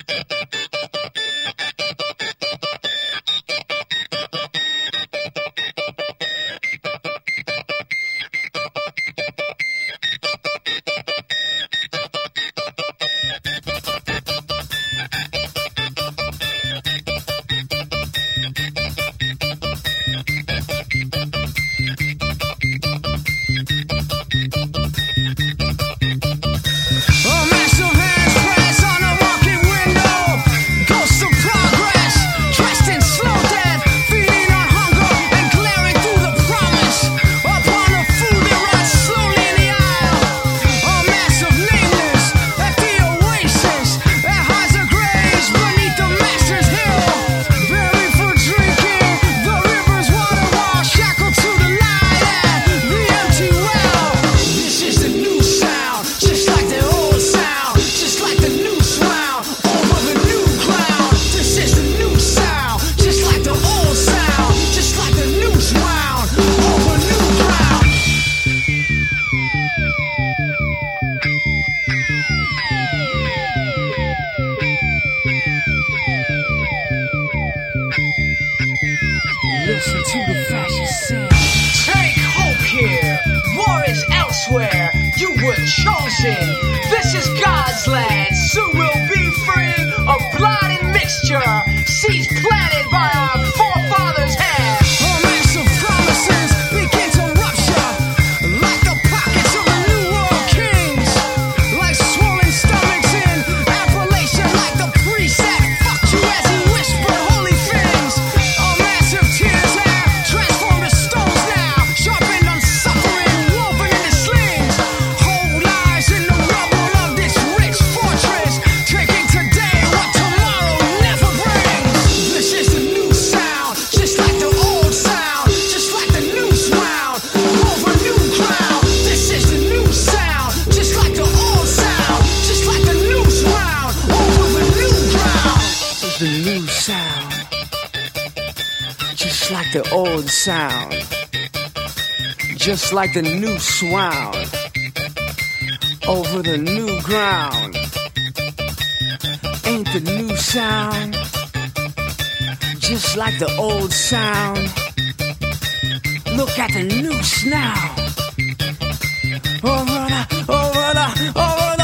Listen to the fascist sing. Take hope here. War is elsewhere. You were chosen. This is God's land. Soon we'll be free of blood and mixture. Seeds planted by our forefathers' hands. All massive promises begin to rupture like the pockets of the New World Kings. Like swollen stomachs in Appalachia, like the priest that fucked you as he whispered holy things. All massive tears have transformed to stones now, sharpened on suffering, woven into slings. Whole lives in the rubble of this rich fortress, taking today what tomorrow never brings. This is the new sound, just like the old sound, just like the noose wound over new ground. This is the new sound, just like the old sound, just like the noose wound over the new ground. This is the new sound, just like the old sound, just like the noose wound over the new ground. Ain't the new sound just like the old sound? Look at the noose now. Over the